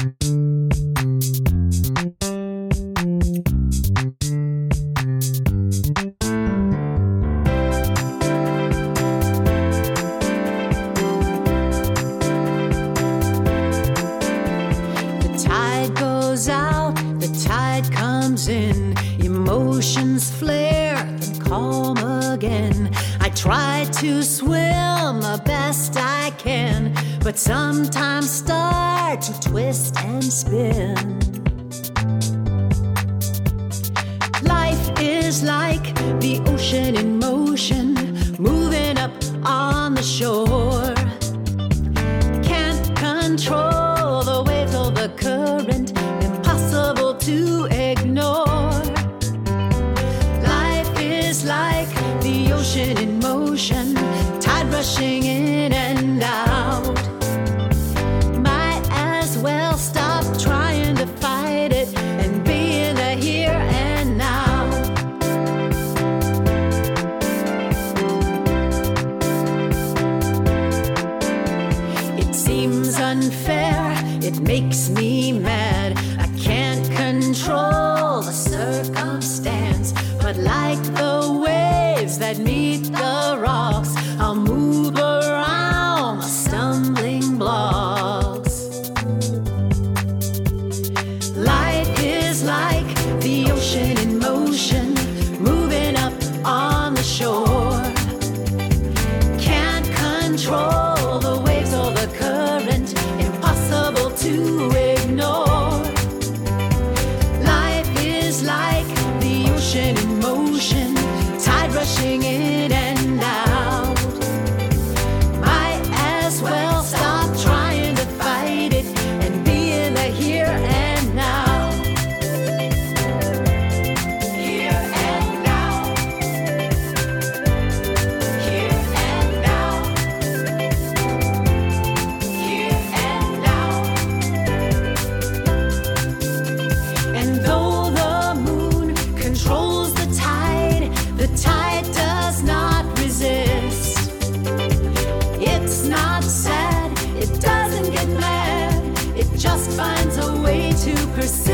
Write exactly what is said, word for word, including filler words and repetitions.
Emotions flare and calm again. I try to swim the best I can, but sometimes start to twist and spin. Life is like the ocean in motion, moving up on the shore. Can't control the waves or the current, impossible to ignore. Like the ocean in motion, tide rushing in and out. Might as well stop trying to fight it and be in the here and now. It seems unfair, it makes me mad. I can't control the circumstance, but like the waves that meet the rocks, I'll move around the stumbling blocks. Life is like the ocean in motion, moving up on the shore. Can't control the waves or the current, impossible to ignore. Life is like the ocean in motion, tide rushing in and out. Might as well stop trying to fight it and be in the here and now. Here and now. Here and now. Here and now. And though the moon controls the tide, the tide does not resist. It's not sad, it doesn't get mad, it just finds a way to persist.